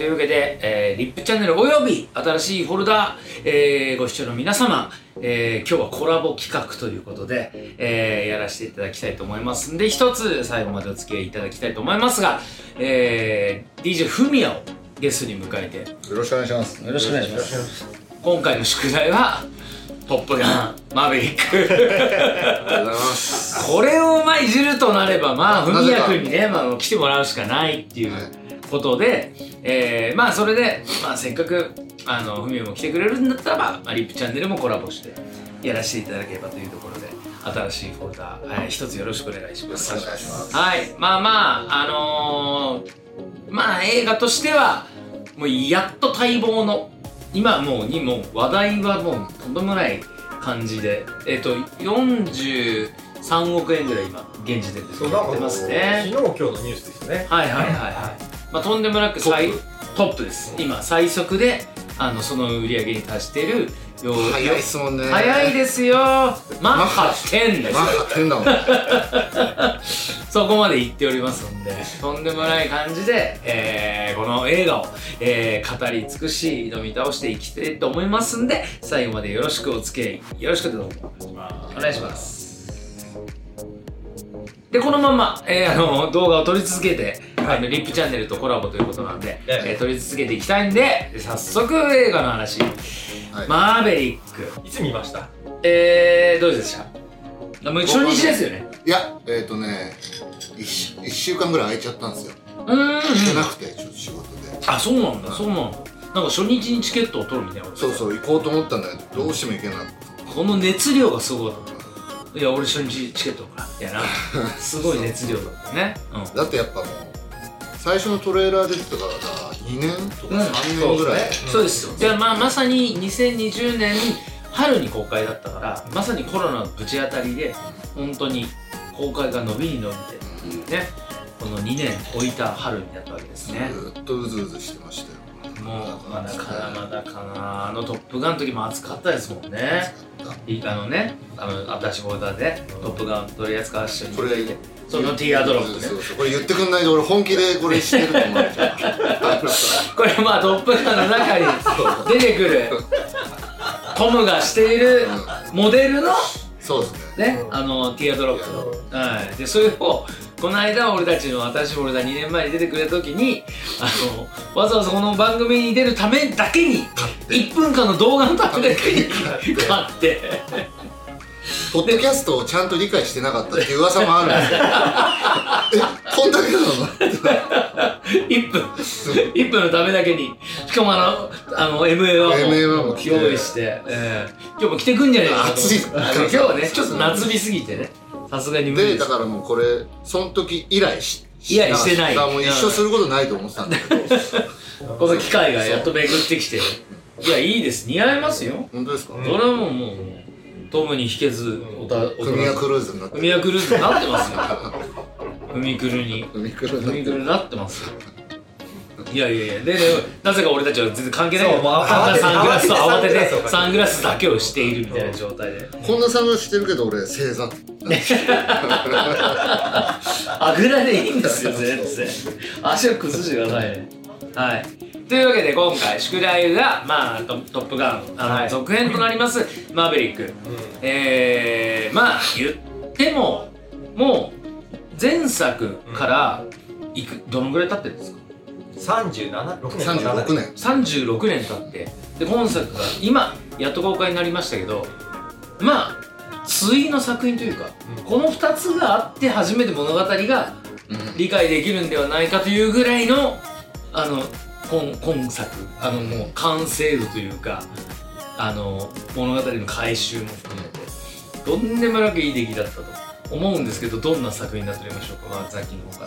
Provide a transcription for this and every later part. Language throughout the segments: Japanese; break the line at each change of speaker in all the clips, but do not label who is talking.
というわけで、リップチャンネルおよび新しいフォルダ、ご視聴の皆様、今日はコラボ企画ということで、やらせていただきたいと思いますんで、一つ最後までお付き合いいただきたいと思いますが、DJ フミヤをゲストに迎えて
よろしくお願いします。
よろしくお願いします。今回の宿題はトップガンマーヴェリック。
ありがとうございます。
これをいじるとなればフミヤ君にね、来てもらうしかないっていうことで、それで、せっかくフミヤも来てくれるんだったらリップチャンネルもコラボしてやらせていただければというところで、新しいフォルダ、一つよろしくお願いします。
お願いします。
はい、映画としてはもうやっと待望の、今もう話題はもうとんでもない感じで、43億円ぐらい今現時点で
そうなって
ますね。
昨日今日のニュースですよね。
はい、とんでもなくトップです。今最速でその売り上げに達しているよう。
早いっすもんね。
早いですよ。マッハ10ですよ。
マッハ10だもん。
そこまで言っておりますので、とんでもない感じで、この映画を、語り尽くし挑み倒していきたいと思いますんで、最後までよろしくお付き合いよろしくどうぞお願いします。でこのまま、動画を撮り続けて、リップチャンネルとコラボということなんで、撮り続けていきたいんで、早速映画の話、マーヴェリック
いつ見ました？
どうでした？もう初日ですよね。
いや、1週間ぐらい空いちゃったんですよ。行けなくて、ちょっと仕事で。
あ、そうなんだ、そうなんだ。なんか初日にチケットを取るみたいな。
そう、行こうと思ったんだけど、どうしても行けなくて。
この熱量がすごい。いや、俺初日チケットから。いやな、すごい熱量だったね。
だってやっぱもう、最初のトレーラー出てたから2年とか3年ぐらい。
そうですよ。で、まさに2020年春に公開だったから、まさにコロナのぶち当たりで、本当に公開が伸びに伸びてっていうね、この2年置いた春になったわけですね。
ずっとうずうずしてましたよ。
もうまだかな、トップガンの時も暑かったですもんね。私ボーダーでトップガン取り扱わせていただいて、そのティアドロップね。
これ言ってくんないで俺本気でこれしてると思う。
これトップガンの中に出てくるトムがしているモデルの
そうですね。
ティアドロップの、でそれをこの間私ボルダー2年前に出てくれた時にわざわざこの番組に出るためだけに1分間の動画のためだけに買って
ポッドキャストをちゃんと理解してなかったっていう噂もあるんですよ。こんだけなの
1分のためだけに、しかもMA1 も用意して、今日も着てくんじゃねえかと。
暑い。
今日はねちょっと夏日すぎてね、さすがに無理です。
でだからもうこれその時以来してない。もう一生することないと思ってたんだけど、
この機会がやっと巡ってきて、いやいいです、似合いますよ。
本当ですか？
それはもうトムに引けず
フミヤクルーズになって
フミヤクルーズになってますよ。フミクルになってますよ。いやでなぜか俺たちは全然関係ないけど、慌ててサングラスだけをしているみたいな状態で、
こんなサングラスしてるけど俺正座
あぐらでいいんですよ、全然足を崩してくださいね。というわけで今回宿題がトップガン続編となりますマーヴェリック。言ってももう前作からどのぐらい経ってるんですか？36年経って、で本作が今やっと公開になりましたけど、対の作品というか、この2つがあって初めて物語が理解できるんではないかというぐらいの今作もう完成度というか物語の回収も含めてとんでもなくいい出来だったと思うんですけど、どんな作品になっておりましょうか、ザキの方から。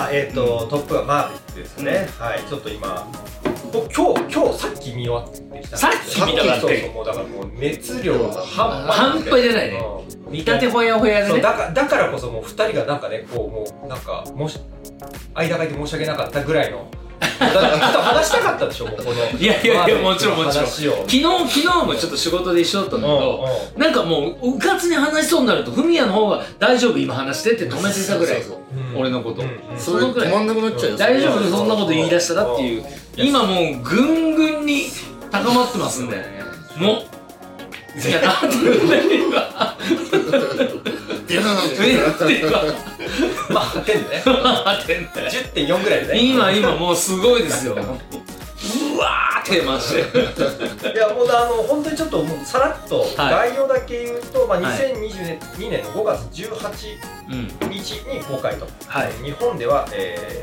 トップガンマーヴェリックですね。ちょっと今今日さっき見終わってきた。
さっき見たばっかり。
もうだからもう熱量が
半端じゃないね。見立てほやほやでね。
だからこそもう2人がなんかね、こうもうなんか間が空いて申し訳なかったぐらいのだって話したかったでしょ、もうこの
いやもちろんもちろん
話を
昨日もちょっと仕事で一緒だったんだけど、なんかもううかつに話しそうになるとフミヤの方が大丈夫今話してって止めてたぐらい、俺のこと、
それ止まんなくなっちゃうよ。
大丈夫そんなこと言い出したらっていう、今もうぐんぐんに高まってますんでもういやなんて言うんだよ
まあ8点でね10.4 ぐらいでね
今もうすごいですようわーってまして
いやもう本当にちょっともうさらっと概要だけ言うと、2022年の5月18日に公開と、日本では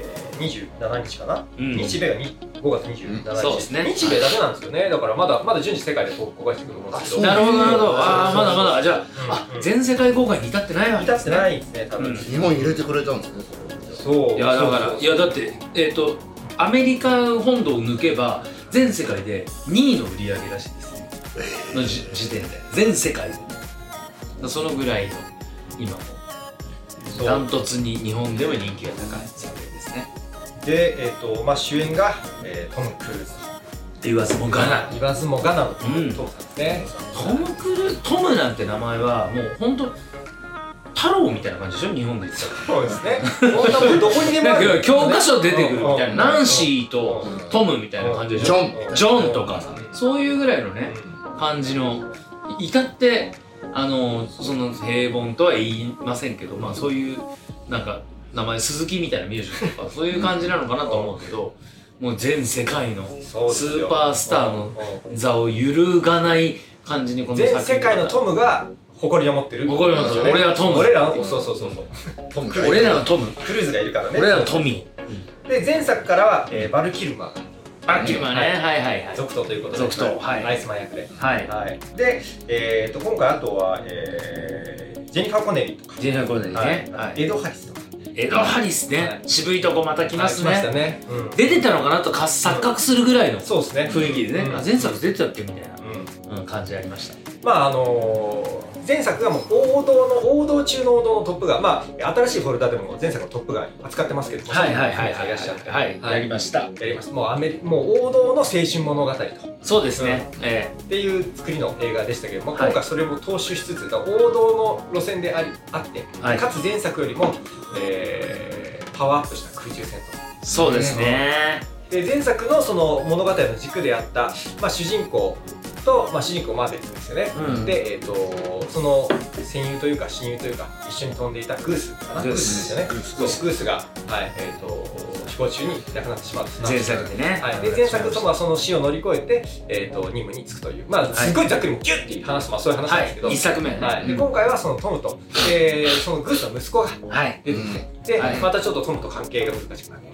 27日かな、日米が5月27日、
そうですね、
日米だけなんですよね。だからまだ順次世界で公開してくると思うんですけど。
なるほどなるほど、まだじゃあ全世界公開に至ってないわけですね。
至ってないですね、多分。
日本入れてくれたんですね。
そう。
いやだからいやだってアメリカ本土を抜けば全世界で2位の売り上げらしいですねの時点で全世界でそのぐらいの今もダントツに日本でも人気が高い作品ですね。
で、主演が、トム・クルーズ
って言わずもがな
言わずもがなのトムさんですね。
トムなんて名前はもう本当太郎みたいな感じでしょ、日本で言ってたら。
そうですね。どこにでもある。
教科書出てくるみたいな、ナンシーとトムみたいな感じでしょ。ジョンとかさ、そういうぐらいのね感じの、至ってその平凡とは言いませんけど、まあそういうなんか名前鈴木みたいなミュージシャンとかそういう感じなのかなと思うけど、もう全世界のスーパースターの座を揺るがない感じにこの作品。
全世界のトムが誇りを持ってる。
誇りを持ってる。俺はトム。
俺らのそう。
俺らのトム。
クルーズがいるからね。
俺らのトミ
ー。で前作からはバルキルマー。
バルキルマーね。はい。
続投ということで。
続投。はい。
アイスマン役で。
はい。
で今回あとはジェニファー・コネリーとか。
ジェニファー・コネリーね。
エド・ハリスとか。
エド・ハリスね。渋いとこまた来ますね。
来ましたね。
出てたのかなと錯覚するぐらいの
雰
囲気でね。前作出てたっけみたいな感じありました。
まあ前作がもう王道中の王道のトップガン、まあ新しいフォルダでも前作のトップガン扱ってますけども、
はい
いらっしゃって、
やりました。
もう王道の青春物語と、
そうですね、
っていう作りの映画でしたけども、今回それを踏襲しつつ王道の路線であって、かつ前作よりもパワーアップした空中戦と。
そうですね。
で前作のその物語の軸であった、主人公と、主人公マーベリックですよね。で、その戦友というか親友というか一緒に飛んでいたグースかな。グースですよね。グースが飛行中に亡くなってしまう。
前作でね。
で前作とその死を乗り越えて任務に就くという、すごいざっくりもギュッて話すそういう話なんですけど、
1作目。
で今回はそのトムとそのグースの息子が出てきて、でまたちょっとトムと関係が難しくなって、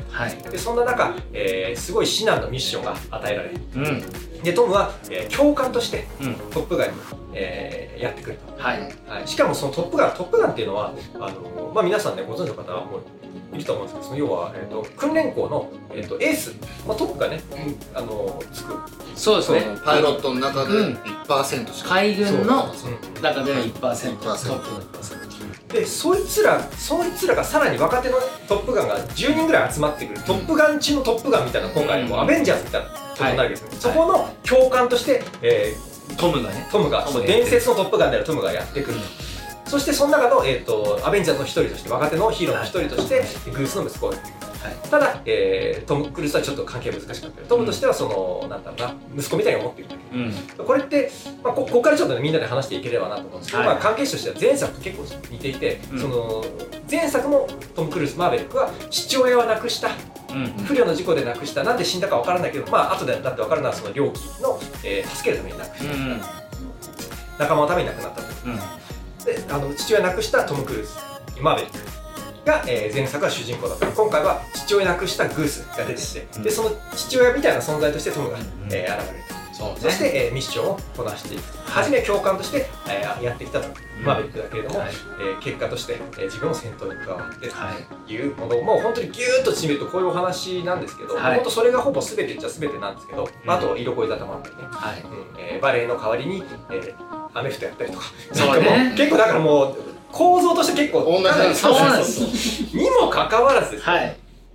でそんな中すごい至難のミッションが与えられる。でトムは教官としてトップガンにやってくると。しかもそのトップガンっていうのは皆さんねご存知の方はもういると思うんですけど、その要は訓練校のエース、トップがねつく。
そうですね。
パイロットの中で 1% しか。
海軍の中での 1%、トップの 1%。
でそいつらがさらに若手のトップガンが10人ぐらい集まってくる、トップガン中のトップガンみたいな、今回もうアベンジャーズみたいなことになるわけですね。そこの教官として
トムが
伝説のトップガンであるトムがやってくると。そしてその中のアベンジャーズの一人として、若手のヒーローの一人としてグースの息子がやってくる。ただトム・クルーズはちょっと関係が難しかった。トムとしてはそのなんだろうな、息子みたいに思っているだけ。これってここからちょっとみんなで話していければなと思うんですけど、関係者としては前作と結構似ていて、その前作もトム・クルーズマーベリックは父親は亡くした、不慮の事故で亡くした、なんで死んだか分からないけど、後でだって分かるのはその猟奇の助けるために亡くした、仲間のために亡くなったと。で父親亡くしたトム・クルーズマーベリックが前作は主人公だった。今回は父親亡くしたグースが出てきて、でその父親みたいな存在としてトムが現れると。そしてミッションをこなしていく。初め教官としてやってきたマーベリックだけれども、結果として自分も戦闘に加わってというものをもう本当にギューッと締めるとこういうお話なんですけど、本当それがほぼ全てっちゃ全てなんですけど、あと色恋沙汰もあったりね、バレエの代わりにアメフトやったりとか、結構だからもう構造として結構
同じなんです。
にもかかわらず、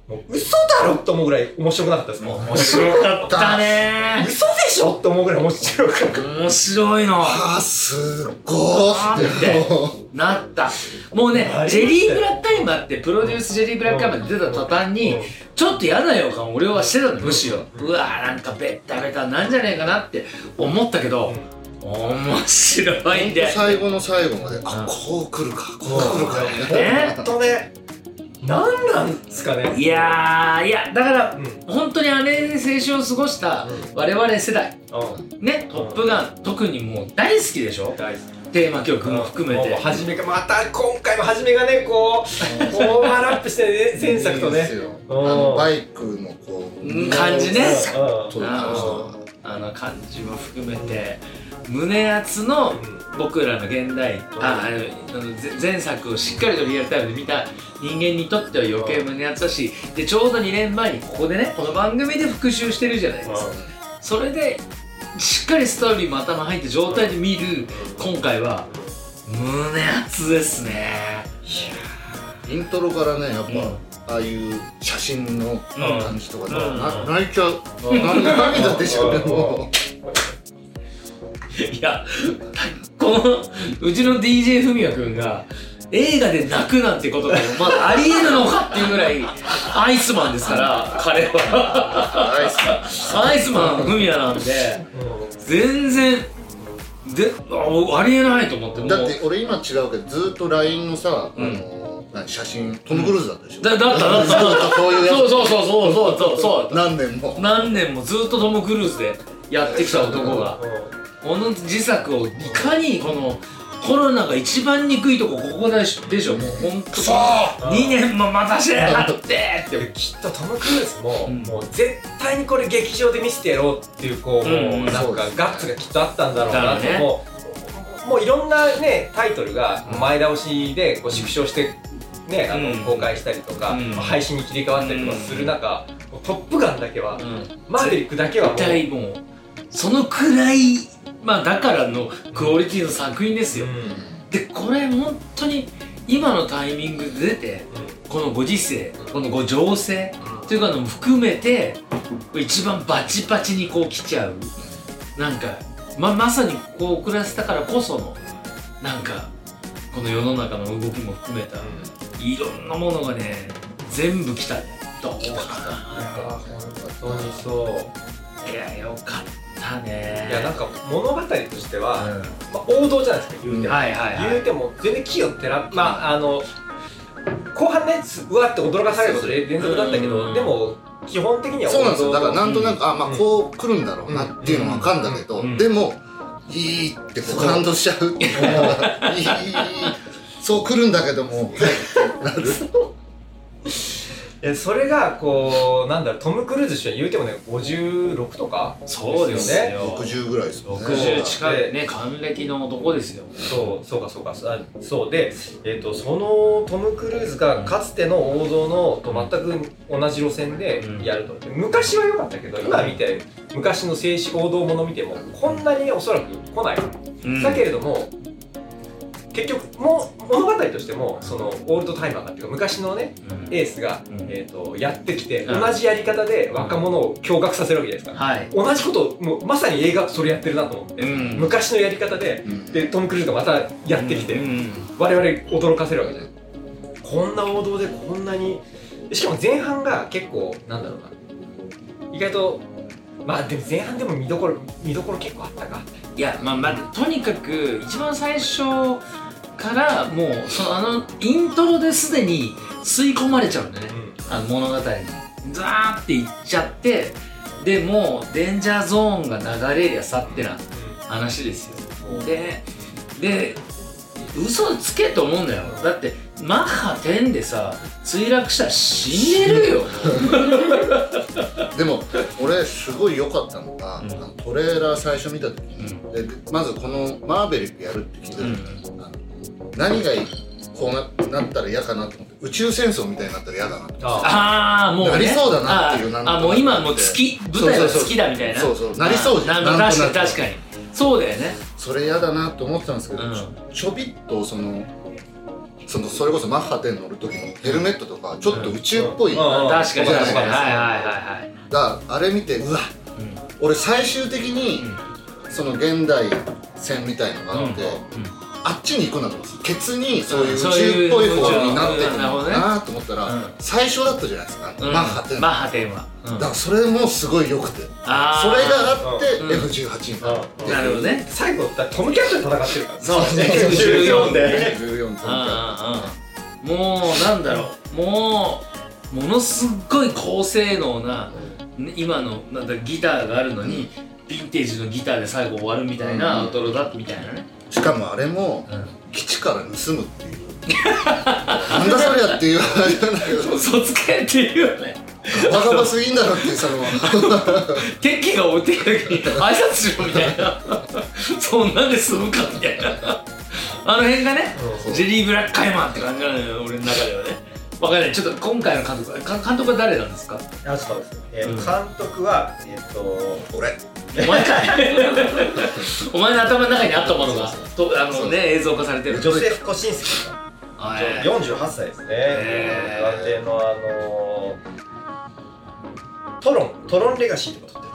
もう嘘だろと思うぐらい面白くなかったですもん。
面白かったね
嘘でしょと思うぐらい面白かった。
面白いの
すごーって
なった。もうね、ジェリーブラックタイマーってプロデュースジェリーブラックタイマーって出た途端にちょっと嫌な予感俺はしてたの。むしろうわーなんかベッタベタなんじゃねえかなって思ったけど、面白いんで
最後の最後までこう来るかこう来るか
ね。
ほんとね、なんなんですかね。
いやだから、本当にあれで青春を過ごした我々世代、ね、トップガン特にもう大好きでしょ。
大好き。
テーマ曲も含めて、
初めがまた今回も初めがねこうオーバーラップしてね、前作とね、
バイクのこう
感じね、
あ
の感じも含めて胸熱の僕らの現代、前作をしっかりとリアルタイムで見た人間にとっては余計胸熱だし、でちょうど2年前にここでねこの番組で復習してるじゃないですか。それでしっかりストーリーも頭入った状態で見る今回は胸熱ですね。
イントロからねやっぱああいう写真の感じとかで泣いちゃう。涙出ちゃうねもう。
いやこのうちの DJ ふみやくんが映画で泣くなんてことがまだありえるのかっていうぐらいアイスマンですから彼はアイスマンふみやなんで全然でありえないと思って。
だって俺今違うけどずっと LINE のさ写真トム・クルーズだったでしょ。
だった
そういうやつ
そう
何年も
ずっとトム・クルーズでやってきた男がこの自作をいかにこのコロナが一番憎いとここでしょ。もうほんと2年も待たせやがってって
きっとトム・クルーズももう絶対にこれ劇場で見せてやろうっていうこうなんかガッツがきっとあったんだろうなと。もういろんなねタイトルが前倒しでこう縮小してね公開したりとか配信に切り替わったりとかする中、トップガンだけはマーヴェリックだけはもう
絶対もうそのくらいだからのクオリティの作品ですよ。でこれ本当に今のタイミングで出てこのご時世このご情勢というかのも含めて一番バチバチにこう来ちゃうなんかまさにこう遅らせたからこそのなんかこの世の中の動きも含めたいろんなものがね全部来たね。どうかな。
本当にそう。
いやよかったね。
いやなんか物語としては、王道じゃないですか言うても、言うても全然奇をてら後半ねうわって驚かされることで連続だったけど、でも基本的には
そうなんですよ。だからなんとなくこう来るんだろうなっていうのは分かるんだけど、でもいいってこう感動しちゃうっていうのがいいそう来るんだけどもなる。
それがこうなんだろうトム・クルーズ氏は言うてもね56とか
そうですよね。
60ぐらいですよね。
60近いね還暦の男ですよ。
そうでそのトム・クルーズがかつての王道のと全く同じ路線でやると。昔は良かったけど今見て昔の静止王道もの見てもこんなにおそらく来ない。だけれども結局物語としてもそのオールドタイマーがっていうか昔のねエースがやってきて同じやり方で若者を驚愕させるわけじゃないですか。同じことをもうまさに映画それやってるなと思って昔のやり方でトム・クルーズがまたやってきて我々驚かせるわけじゃない。こんな王道でこんなにしかも前半が結構なんだろうな意外とでも前半でも見どころ結構あったか。
いやとにかく一番最初からもうイントロですでに吸い込まれちゃうんだよね、物語にザーっていっちゃって、でもうデンジャーゾーンが流れりゃさってな話ですよ。で嘘つけと思うんだよ。だってマッハ10でさ墜落したら死んでるよ。
でも俺すごい良かったのが、トレーラー最初見た時に、まずこのマーヴェリックやるって聞いた時に、何がこう なったら嫌かなと思って、宇宙戦争みたいになったら嫌だなと
もうね
なりそうだなっていう。
もう今もう舞台は月だみたいな。
そうなりそうじゃん。
確かにそうだよね。
それ嫌だなと思ってたんですけど、ちょびっとそのそれこそマッハ10乗る時のヘルメットとかちょっと宇宙っぽい、
確かに確かに、はいはい
だ
はい
からあれ見てうわ、俺最終的にその現代戦みたいのがあって、あっちに行くんだと思うんです。ケツにそういう宇宙っぽい方になってるのかなと思ったら、最初だったじゃないですか、マッハ10。
マッハ10は、
だからそれもすごい良くて、それがあって F18 になって、
なるほどね。
最後だトムキャットで戦ってるから
そう
14で
14と
もうなんだろう、ものすっごい高性能な今のなんだギターがあるのにヴィンテージのギターで最後終わるみたいなアウトロだみたいなね。
しかもあれも基地から盗むっていうなんだそりゃっていう話なんだけど、
嘘つけっていうよね。
ガバガバすぎんだろっていう、その
敵機が追ってくる時に挨拶しろみたいなそんなんで済むかみたいなあの辺がね、ジェリー・ブラッカイマンって感じなのよ、俺の中ではね。わかんない。ちょっと今回の監督は誰なんですか？
あ、そうです。監督は
俺
お前かいお前の頭の中にあったものが映像化されてる。
ジョセフ・コシンスキーさん、48歳ですね。若手のトロンレガシーとか撮ってる。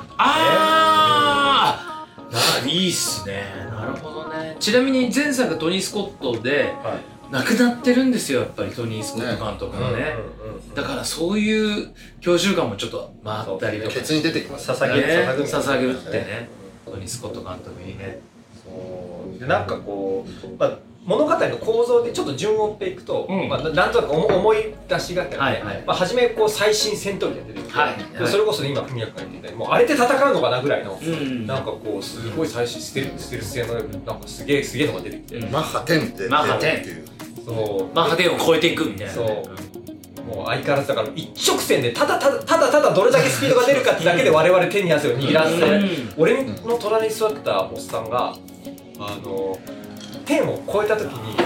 いいっすね。なるほどね。ちなみに前作トニー・スコットで亡くなってるんですよ、やっぱりトニー・スコット監督がね。だからそういう郷愁感もちょっと回ったりとか、
ケツに出てきます。
捧げるってね、トニー・スコット監督にね。
そうで、なんかこう、物語の構造でちょっと順を追っていくと、なんとなく思い出しがてらね、初めこう最新戦闘機が出てきて、それこそ今文也君が言っていたように、もうあれで戦うのかなぐらいの、なんかこうすごい最新ステルス性のなんかすげえのが出てきて、
マッハ10って
マッハ10、そうマッハ10を超えていくみたいな。もう相変わらずだから一直線でただどれだけスピードが出るかってだけで我々手に汗を握らせて、俺の隣に座ってたおっさんが10を超えた時に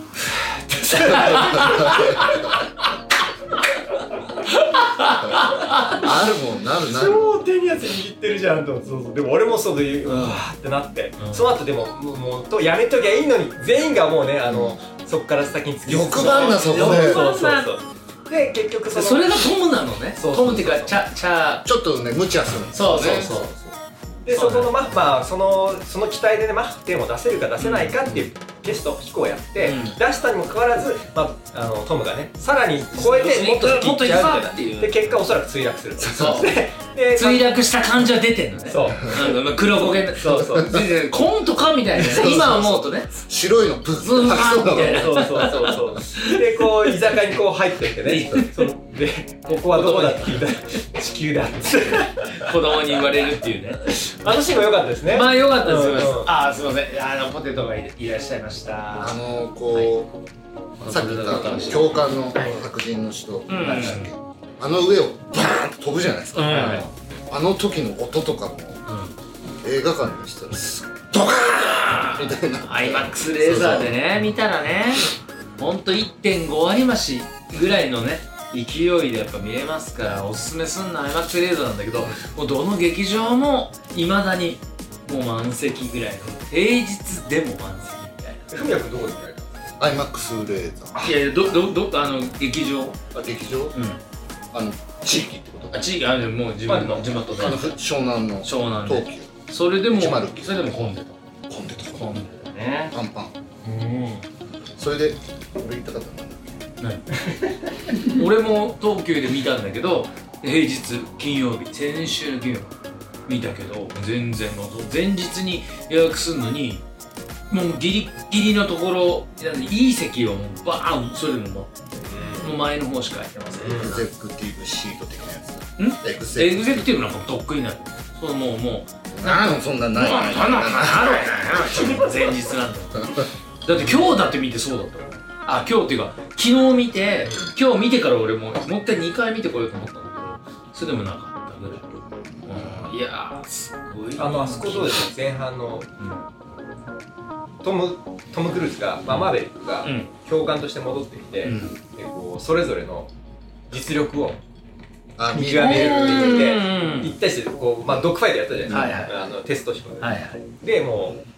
あるもん、なる
超手に汗握ってるじゃんと。そうでも俺もそうでうわーってなって、その後でももうやめときゃいいのに全員がもうねそっから先に突き進む。
欲張んなそこで。
そうで結局
それがトムなのね。トムっていうかち
ょっとね無茶するんです
よね。
でそこのその機体でねマッハ10を出せるか出せないかっていうテスト飛行をやって、出したにもかかわらずトムがねさらに超えてもっと先行っちゃうみたいな。で結果おそらく墜落する。
墜落した感じは出てんのね。そう黒焦げ。そうコントかみたいな。今思うとね
白いのブッ
みたいな。
そうでこう居酒屋にこう入ってってね、でここはどこだって聞いたら地球だって
子供に言われるっていうね。
あのシーンも良かったですね。
まあ良かったですよ。ああすいませせん。ポテトがいらっしゃいました。
こうさっき言った教官の白人の人何でしたっけ、あの上をバーンと飛ぶじゃないですか。あの時の音とかも映画館にしたらドカーンみたいな。
IMAX レーザーでね見たらね、ほんと 1.5 割増しぐらいのね勢いでやっぱ見れますから、おすすめすんの IMAX レーザーなんだけど、もうどの劇場もいまだにもう満席ぐらいの、平日でも満席みたいな。
ふみやくんどこで見られたの
？IMAX レーザー。
いや劇場？
劇場？地域ってこと？
地域もう自分の地元で。
湘南の東急。
それでも混んでた。
混んでた
ね。
パンパン。それで俺行ったかったんだ。
俺も東急で見たんだけど、平日金曜日、先週の金曜日見たけど、全然前日に予約するのにもうギリギリのところ、いい席をもうバーン、それでもう前の方しか空いてません。
エグゼクティブシート的なやつ。
エグゼクティブなんかとっくになる。そうもう
そんなない。
前日なんだ。だって今日だって見てそうだったもん。今日っていうか昨日見て、今日見てから俺もう一回2回見てこようと思ったんだけど、それでもなかったぐらい。いやーすごい。
あそこどうですね、前半のトム・クルーズが、マーベリックが教官として戻ってきて、でこうそれぞれの実力を見極めるって言って、一対してこうドッグファイトやったじゃないですか、テスト飛行で。でもう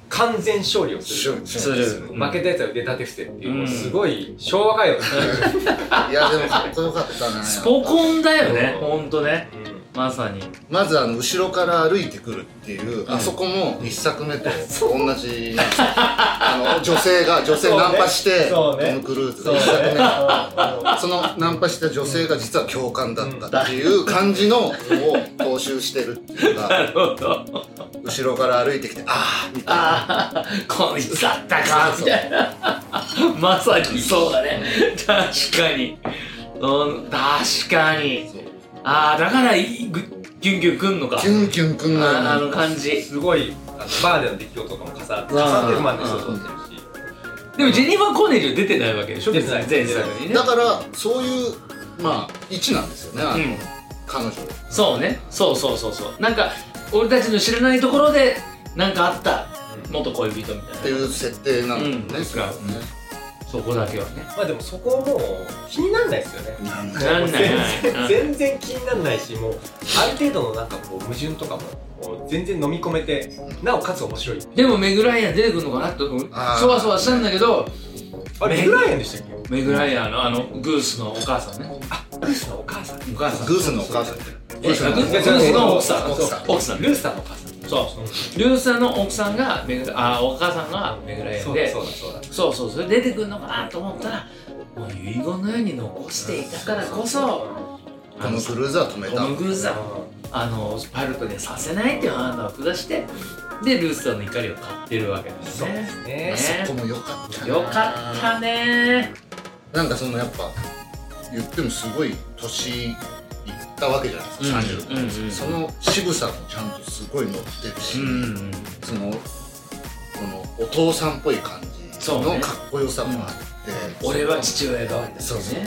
完全勝利をする
する
負けたやつは腕立て伏せっていう、もうすごい昭和歌謡
いやでもかっこよかったな。
スポコンだよね、ほんとね、まさに。
まず後ろから歩いてくるっていう、あそこも一作目と同じなんですよ。女性ナンパしてトム・クルーズで一作目そのナンパした女性が実は教官だったっていう感じのを踏襲してるっていうか、後ろから歩いてきてああみたいな、
ああこいつだったかみたいなまさにそうだね、確かに、確かに。ああだからキュンキュンくんのか、
キュンキュンくんが
あの感じ。
すごいバーでの出来事とかも重なってうまくそう撮ってるし。
でもジェニファー・コネリーは出てないわけでしょ、
出てない
前作にね。
だからそういう位置なんですよね、彼女。
そうね、そうなんか俺たちの知らないところでなんかあった元恋人みたいな
っていう設定なんだよね。
そこだけはね。
まあでもそこもう気にならないですよね。
なんない
全然気にならないし、もうある程度のなんかこう矛盾とかも全然飲み込めて、なおかつ面白い。
でもメグ・ライアン出てくるのかなとそわそわしたんだけど、
あれメグ・ライアンでしたっけ？
メグ・ライアンのグースのお母さんね。
あ、グースのお母さん。
グースのお母さん。
グースの奥さん。
ルースターのお母さん。
そうルーサーの奥さんがお母さんがメグライアンで、そうそれ出てくるのかなと思ったら、もう遺言のように残していたからこそ
トム・クルーズは止めた。
トム・クルーズはパイロットにはさせないっていう判断を下して、でルーサーの怒りを買ってるわけですね。
そこも良かったね。
よかったね。
なんかそのやっぱ言ってもすごい年いったわけじゃないですか、30。その渋さもちゃんとすごい乗ってるし、そのこのお父さんっぽい感じのかっこよさもあって、
俺は父親代わりだ
そうそう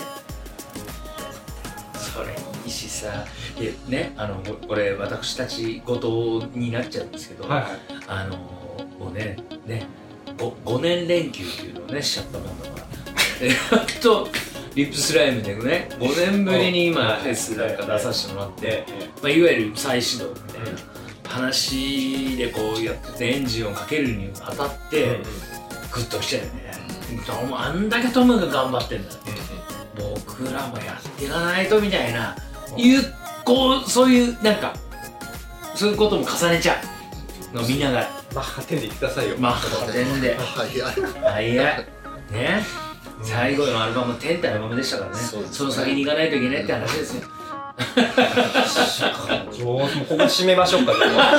それいいしさ、ね、これ私たち事になっちゃうんですけど、もうね5年連休っていうのをねしちゃったもんだからやっとリップスライムでね5年ぶりに今フェスなんか出させてもらって、いわゆる再始動みたいな話でこうやっててエンジンをかけるにあたってグッときちゃうよね。あんだけトムが頑張ってんだって僕らもやっていかないとみたいなそういうなんかそういうことも重ねちゃうのを見ながら、
マッハ10で言ってくださいよ。
マッハ10で早いね。最後のアルバム10ってアルバムでしたからね。その先に行かないといけないって話ですよ。
もうここ締めましょうか。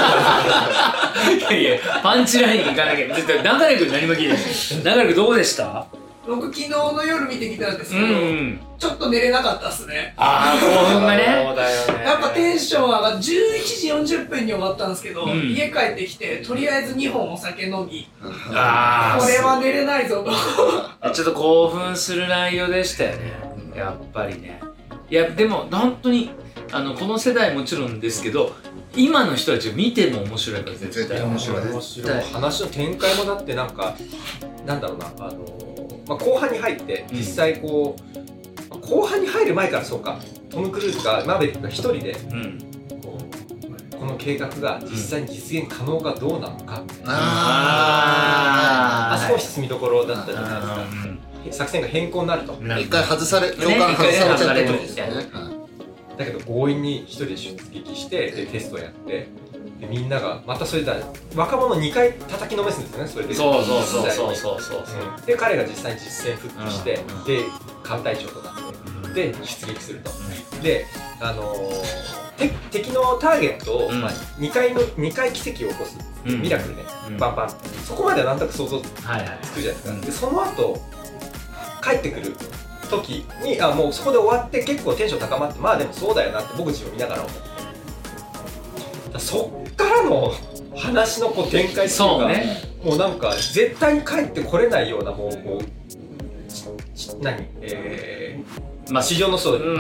いやパンチライン行かなきゃ。流れ君何も聞いてない。流れ君どこでした？
僕昨日の夜見てきたんですけど、ちょっと寝れなかったっすね。
ああ興奮がね。
やっぱテンション上がって11時40分に終わったんですけど、家帰ってきてとりあえず2本お酒飲み、これは寝れないぞと
ちょっと興奮する内容でしたよね、やっぱりね。いやでも本当にこの世代もちろんですけど、今の人たちを見ても面白いから絶対
面白い。
話の展開もだってなんかなんだろうな、後半に入って実際こう、後半に入る前からそうか、トム・クルーズがマーベリックが一人で、この計画が実際に実現可能かどうなのか、あそこ進みどころだったじゃないですか。作戦が変更になると。
一回教官外されちゃったとですよね。
だけど強引に一人で出撃してでテストをやって、でみんながまたそれで若者2回叩きのめすんですよね。それで
そう
で彼が実際に実戦復帰して、で艦隊長となってで出撃すると。で敵のターゲットを2回奇跡を起こすミラクルね、バンバン、そこまではなんとなく想像つくじゃないですか。でその後帰ってくる時にもうそこで終わって結構テンション高まって、まあでもそうだよなって僕自身を見ながら思って、そっからの話のこう展開っていうか、もうなんか絶対に帰ってこれないようなもう地上の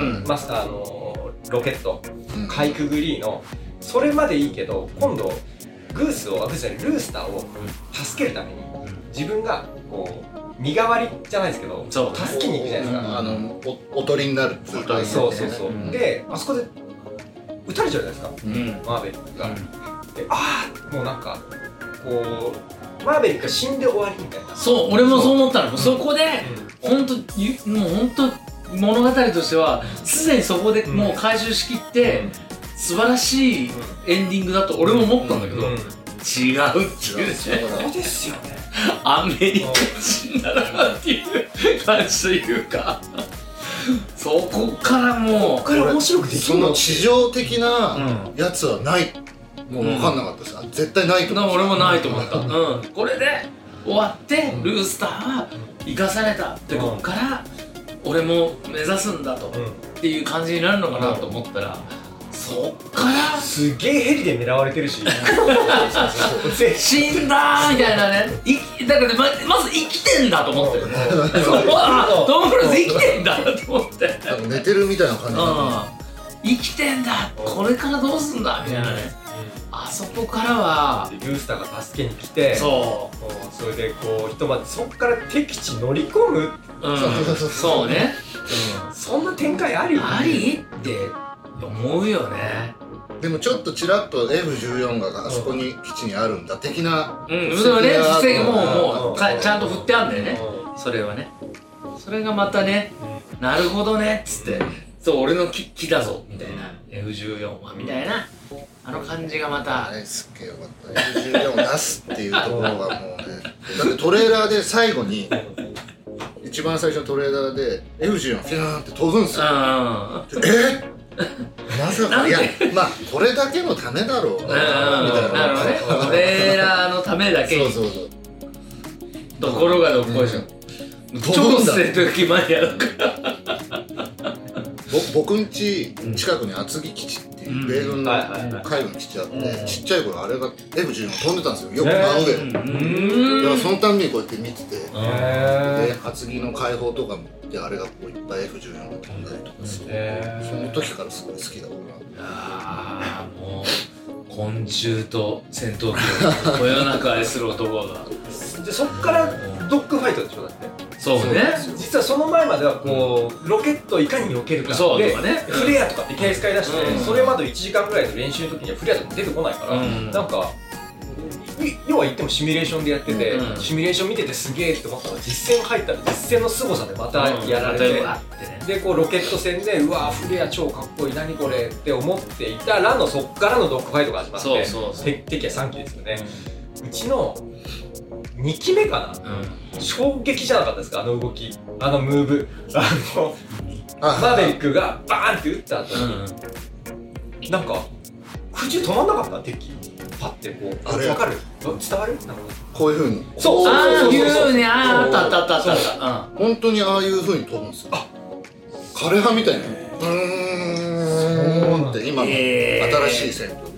ロケットかいくぐりのそれまでいいけど、今度ルースターを助けるために自分がこう身代わりじゃないですけど助けに行くじゃないですか。
おとりになるっていうか。
そうであそこで撃たれちゃうじゃないですか、マーベリックが。でもうなんかこうマーベリックが死んで終わりみたいな。
そう俺もそう思ったの。そこで本当もう本当物語としてはすでにそこでもう回収しきって素晴らしいエンディングだと俺も思ったんだけど、違うっていうね。
そうですよね。
アメリカ人だなっていう感じというか、そこからもう
ここから面白くでき
そ
るの。
の地上的なやつはない、もう分かんなかったです、絶対ないと思う。
俺もないと思った、これで終わってルースターは生かされたってこっから俺も目指すんだとっていう感じになるのかなと思ったら、そっから
すげえヘリで狙われてるし
死んだーみたいなね。だからまず生きてんだと思ってる。トム・クルーズ生きてんだと思って、
なんか寝てるみたいな感じだ
生きてんだ、これからどうすんだみたいなね。あそこからは
ルースターが助けに来て、それでこうひとまずそっから敵地乗り込む、
そうね、
そんな展開あり
って思うよね。
でもちょっとちらっと F14 があそこに基地にあるんだ的な、
でもね、もうちゃんと振ってあるんだよね、それはね。それがまたね、なるほどねっつって、そう俺の木だぞみたいな、F14 はみたいなあの感じがまた
すっげえよかった。 F14 を出すっていうところがもうね、だってトレーラーで最後に一番最初のトレーラーで F14 フィャーンって飛ぶんすよ。まさか、いやまあこれだけのためだろうなみたいな、
トレーラーのためだけに。
そう
ところがどっこいしょ、超戦闘機マニアだから
僕ん家近くに厚木基地っていう米軍の海軍基地あって、ちっちゃい頃あれが F14 飛んでたんですよ、よく真上で。だからそのたんびにこうやって見てて、で厚木の解放とかであれがこういっぱい F14 が飛んだりとかして、その時からすごい好きだから
もう昆虫と戦闘機をこよなく愛する男が
でそっからドッグファイトでしょ。だって
そうね、
実はその前まではこうロケットをいかに避けるかでフレアとかっていきなり使い出して、それまで1時間ぐらいの練習の時にはフレアとか出てこないから、なんか要は言ってもシミュレーションでやってて、シミュレーション見ててすげえって思ったら実戦入ったら実戦の凄さでまたやられて、でこうロケット戦でうわフレア超かっこいい何これって思っていたらのそっからのドッグファイトが始まって、敵は3機ですよね。うちの2機目かな、衝撃じゃなかったですか、あの動き、あのムーブ、マーベリックがバーンって撃った後になんか空中止まんなかった、敵パッてこう、分かる、伝わる、なんか
こういう風に、
そうああいう風に、あった
本当にああいう風に飛ぶんですよ。枯葉みたいな、って今の新しい戦闘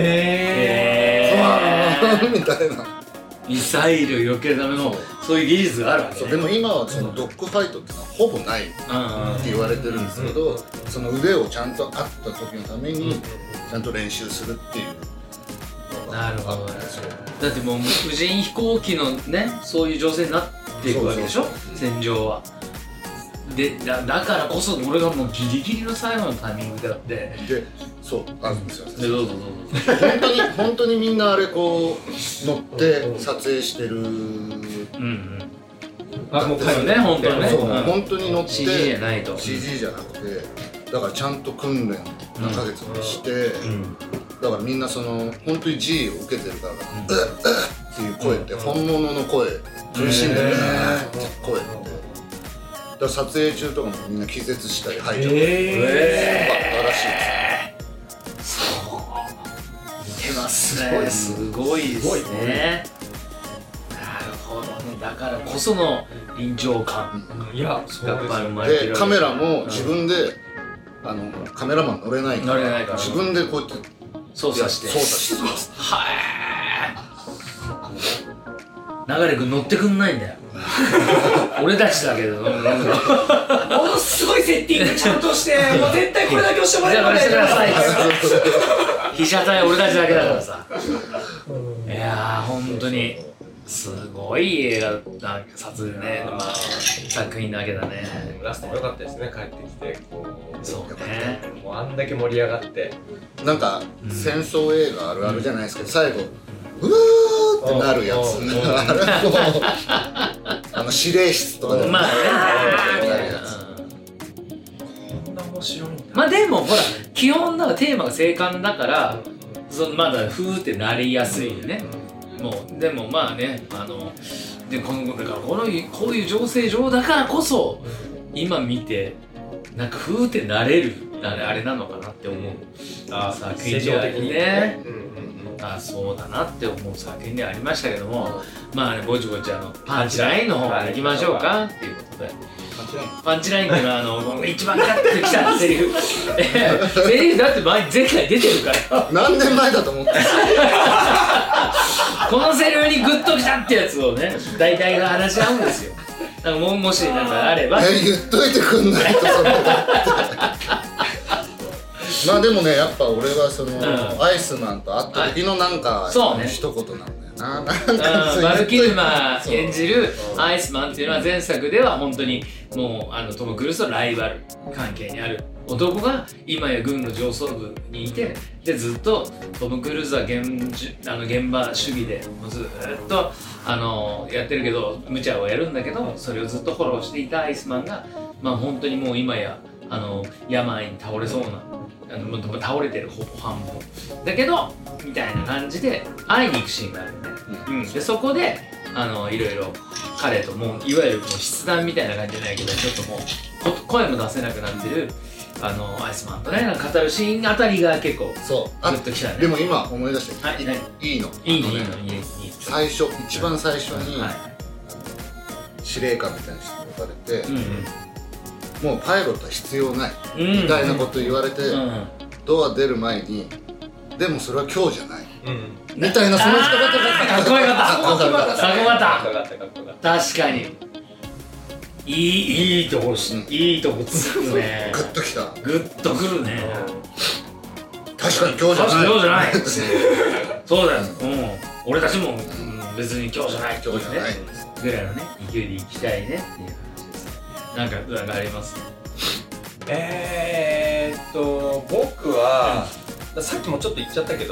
みたいな、
ミサイル避けるためのそういう技術があるわけね。
でも今はそのドッグファイトっていうのはほぼないって言われてるんですけど、その腕をちゃんとあった時のためにちゃんと練習するっていうのがあったんですよ。
だってもう無人飛行機のね、そういう情勢になっていくわけでしょ、戦場は。でだからこそ俺がもうギリギリの最後のタイミングであって、
でそうあるんですよ。
どうぞ
本当にみんなあれこう乗って撮影してる、
あもうね、本当にね、
本当に乗って
CG じゃないと、
CG じゃなくて、だからちゃんと訓練何ヶ月もして、だからみんなその本当に G を受けてるから、っていう声って本物の声、苦しんでる声って。だから撮影中とかもみんな気絶したり吐いちゃったり、すごかったらしいです。
見てますね、すごいですね。なるほどね、だからこその臨場感が生まれてる。
でカメラも自分でカメラマン乗れないから自分でこうやって
操作してます。流れ君乗ってくんないんだよ俺たちだけども
のすごいセッティングちゃんとしてもう絶対これだけ押してもらえば
してください被写体俺たちだけだからさ。いやー本当にすごい映画だ、撮影ね、作品だけだね。
ラストも良かったですね、帰ってきてこう、
そうね、
もうあんだけ盛り上がって、
なんか戦争映画あるあるじゃないですけど、最後うーっってなるやつ、あれも指令室とかで
まあね
こんな面白いんだ。
まあでもほら基本なんかテーマが青函だからまだふーってなりやすいよね。もうでもまあねでだからこういう情勢上だからこそ今見てなんかふーってなれるあれなのかなって思う作品でありね。そうだなって思う作品でありましたけども、まあねぼちぼちパンチラインの方に行きましょうかっていうことで。パンチラインっていうのは一番ガッときたセリフセリフだって前回出てるから
何年前だと思って
このセリフにグッときたってやつをね大体が話し合うんですよ。なんかもしなんかあれば
言っといてくんないとそれまあでもねやっぱ俺はアイスマンと会った時のなんか
そうね
一言なんだよな。
バルキルマ演じるアイスマンっていうのは前作では本当にもうトム・クルーズとライバル関係にある男が今や軍の上層部にいてでずっとトム・クルーズは現場主義でもうずっとやってるけど無茶をやるんだけどそれをずっとフォローしていたアイスマンがまあ本当にもう今や病に倒れそうな倒れてるほぼ半分だけどみたいな感じで会いに行くシーンがあるんで、でそこでいろいろ彼ともういわゆるもう筆談みたいな感じじゃないけどちょっともう声も出せなくなってるアイスマンとね語るシーンあたりが結構グッときたね。
でも今思い出していいの一番最初に司令官みたいな人に呼ばれてもうパイロットは必要ないみたいなこと言われてドア出る前にでもそれは今日じゃないみたいなその人が
かっこよかった確かにいいとこいいとこつくね。
グッときた
グッとくるね。
確かに今日じゃない
そうだよ俺たちも別に今日じゃない
ぐ
らいのね勢いで行きたいねっていう話です。なんか裏があります
僕はさっきもちょっと言っちゃったけど、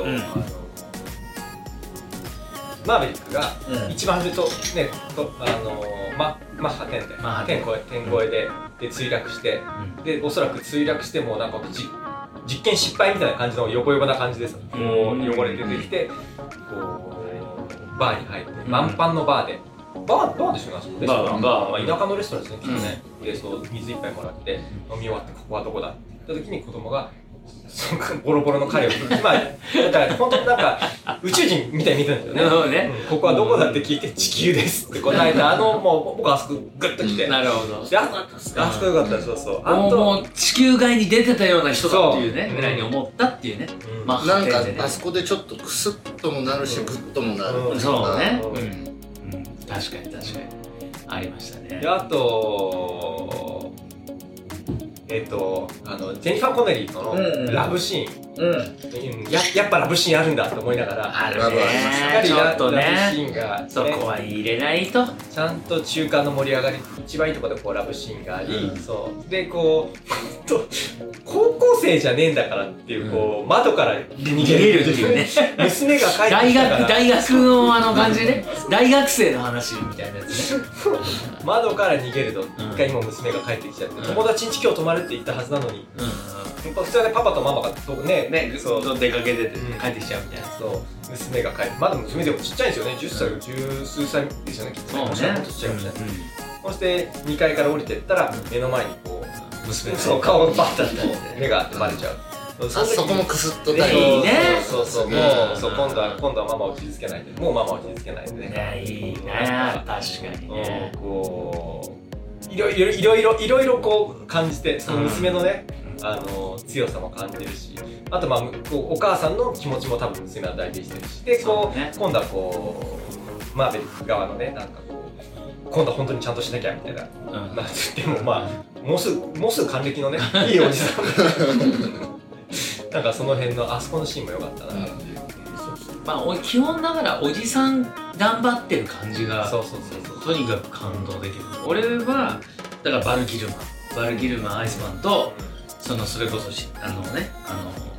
マーベリックが一番初めとねマッハ10で10超えで墜落して、でおそらく墜落してもなんか実験失敗みたいな感じのヨボヨボな感じです。こう汚れて出てきてこうバーに入って満帆のバーで。バーでしょレストラン田舎のレストランですねきっとね。で水一杯もらって飲み終わってここはどこだって言った時に子供がボロボロの彼をだから本当なんか宇宙人みたいに見てるんですよね。ここはどこだって聞いて地球ですって答えたもう僕あそこグッときて
なるほど
あそこよかったそうそう
もう地球外に出てたような人だっていうねぐらいに思ったっていうね。
なんかあそこでちょっとクスッともなるしグッともなる
そうね確かにありましたね。
あとジェニファー・コネリーとのラブシーン、やっぱラブシーンあるんだと思いながら
あるねちょっとね
ラブシーンが
そこは入れないと
ちゃんと中間の盛り上がり一番いいところでこうラブシーンがあり、そうでこう高校生じゃねえんだからっていうこう窓から逃げるっていうね娘が帰ってきたから
大学の感じね大学生の話みたいなやつね
窓から逃げると一回もう娘が帰ってきちゃって友達ん家今日泊まるって言ったはずなのに普通はねパパとママがね
そう出かけてて帰ってきちゃうみたいな。
そう娘が帰ってまだ娘でもちっちゃいんですよね10歳十数歳ですよねきっとねもちろんちっちゃいかもしれない。そして2階から降りてったら目の前にこう娘の顔がバッと目がバレちゃう。
そこもクスッと
いいね。
そう今度はママを傷つけないでもうママを傷つけないでね。
いいね確かにね。
こういろいろこう感じてその娘のね強さも感じるしあとこうお母さんの気持ちも多分娘は大事にしてるしでこう今度はこうマーベリック側のねなんかこう今度は本当にちゃんとしなきゃみたいなでももうすぐ還暦のねいいおじさんなんかその辺のあそこのシーンも良かったなっていう。
基本ながらおじさん頑張ってる感じが
と
にかく感動できる。俺はだからバルキルマンアイスマンとそれこそ主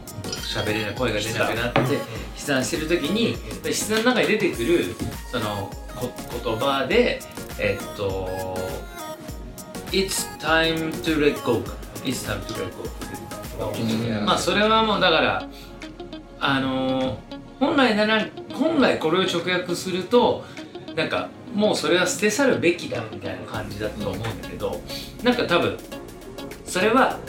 喋れない、声が出なくなって飛散してる時に飛散の中に出てくるその言葉でIt's time to let go か It's time to let go まあそれはもうだから本来これを直訳するとなんかもうそれは捨て去るべきだみたいな感じだと思うんだけど、なんか多分それは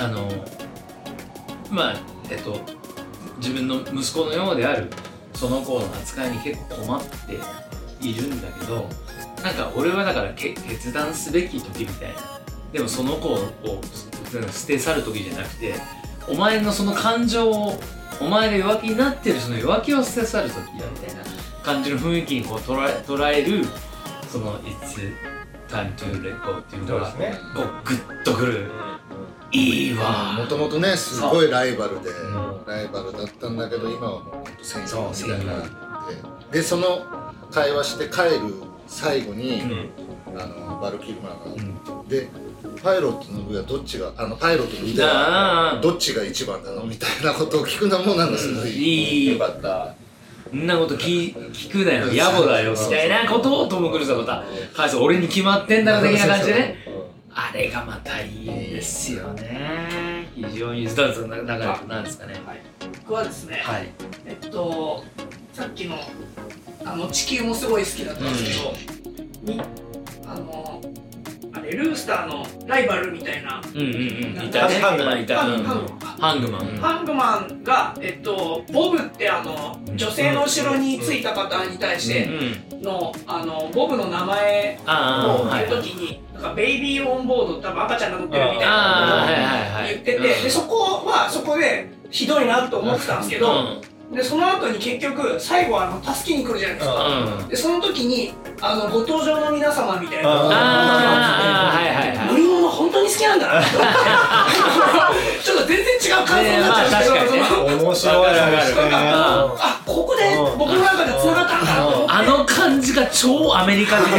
まあ自分の息子のようであるその子の扱いに結構困っているんだけど、なんか俺はだから決断すべき時みたいな、でもその子を捨て去る時じゃなくて、お前のその感情をお前が弱気になってるその弱気を捨て去る時だみたいな感じの雰囲気にこう捉えるその It's time to let go っていうのがこうグッとくる。いいわ。
もともとねすごいライバルだったんだけど、今はもうほんと戦友みたいなでその会話して帰る最後に、バルキルマが、でパイロットの腕はどっちがパイロットの腕はどっちが一番なのみたいなことを聞くのもなんかすごい
いい。
よかった。
そんなこと聞くなよ、野暮だよみたいなことをトム・クルーズはまた返す、俺に決まってんだろ的な感じでね、あれがまたいいですよね。非常にだからなんですかね。
僕はですね、
はい、
さっきの地球もすごい好きだったんですけど、あれルースターのライバルみたいな、
いたね、ハングマンがボブって女性の後ろについた方に対してのボブの名前を言うときになんかベイビーオンボード、多分赤ちゃんが乗ってるみたいなことを言ってて、でそこはそこでひどいなと思ってたんですけど、でその後に結局最後助けに来るじゃないですか。でその時にご登場の皆様みたいな乗り物本当に好きなんだなちょっと全然違う感想になっちゃうんですけど、
面白い。
ここで僕の中で繋がったんだなと思って、
あの感じが超アメリカ人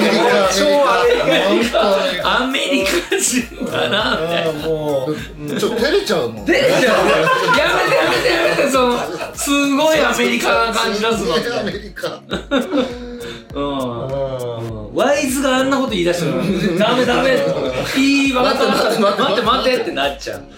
アメリカ人だなみたいな。
もうちょっと照れちゃうもん。
やめてそのすごいアメリカな感じ出すの。
アメリカ。
ワイズがあんなこと言い出したらダメ分かった待ってってなっちゃう。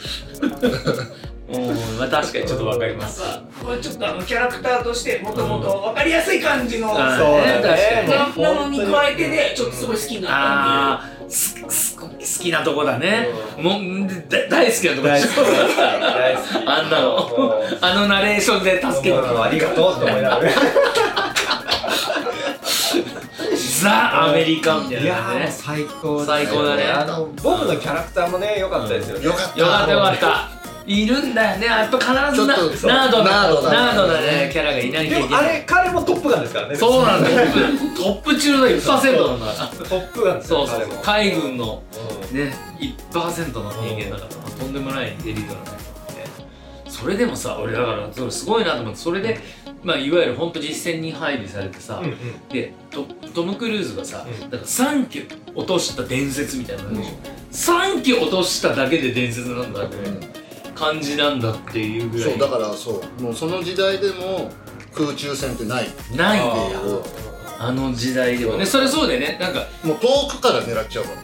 まあ確かにちょっとわかります。
これちょっとキャラクターとしてもともとわかりやすい感じのなのに加えてでちょっとすごい好きになったっていう。
好きなとこだね。もう大好きなとこでしょ。あんなのナレーションで助けて
ありがとうって思いながら。
ザ・アメリカみたいなね。
最高
だね。
僕のキャラクターもね良かったですよね。
よかった。
いるんだよね。やっぱ必ずナードなねキャラがいないといけない。
でも彼もトップガンですからね。
そうなんだ。トップ中の 1% なんだ。
トップガンですよ。
そう海軍のね 1% の人間だからとんでもないエリートなんだけど。それでもさ、俺だからそれすごいなと思って、それでまあいわゆる本当実戦に配備されてさ、でトム・クルーズがさ、だから3機落とした伝説みたいなのでしょ。3機落としただけで伝説なんだって感じなんだっていうぐらい。
そうだからもうその時代でも空中戦ってないんだよ。
あの時代でもね、それそうだよね。なんか
もう遠くから狙っちゃうから。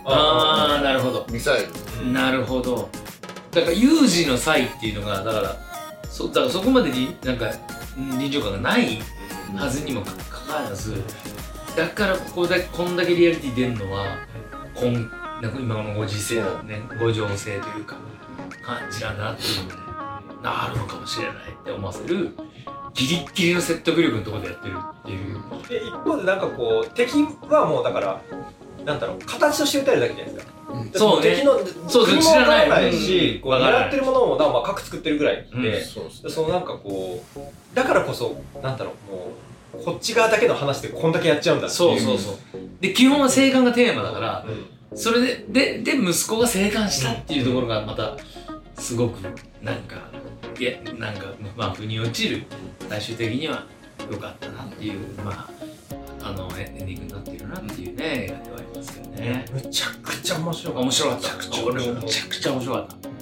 なるほど。
ミサイル。
なるほど。だから有事の際っていうのがだからそこまでになんか臨場感がないはずにもかかわらず、だからこんだけリアリティ出るのはなんか今のご時世のねご情勢というか感じなんだなっていうので、なるのかもしれないって思わせるギリッギリの説得力のところでやってるっていう。
で一方でなんかこう敵はもうだからなんだろう形として撃たれるだけじゃないですか。
そうね。
敵の国もわからないし、狙ってるものも核作ってるぐらいで、そのなんかこうだからこそなんだろう、もうこっち側だけの話でこんだけやっちゃうんだっていう。
そうで基本は生還がテーマだから、それで息子が生還したっていうところがまたすごくなんかまあ腑に落ちる、最終的には良かったなっていう、まあエンディングになってるなっていうね映画ではありますけどね。
むちゃくちゃ面白かった。
俺もめちゃくちゃ面白かった。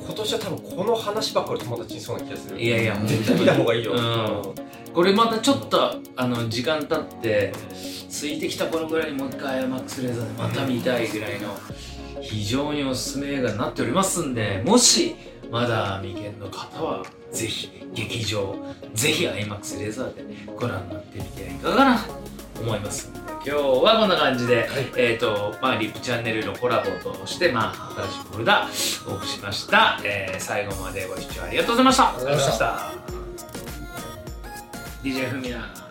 今年は多分この話ばっかり友達にそうな気がする。
いやいや
絶対見た方がいいよ。
これまたちょっと時間経って空いてきた頃ぐらいにもう一回 IMAX レーザーでまた見たいぐらいの非常におすすめ映画になっておりますんで、もしまだ未見の方はぜひ劇場、ぜひ IMAX レーザーでご覧になってみてはいかがかなと思いますので、今日はこんな感じで、リップチャンネルのコラボとして、新しいフォルダお送りしました。最後までご視聴ありがとうございました。
ありがとうございました。
DJ ふみや。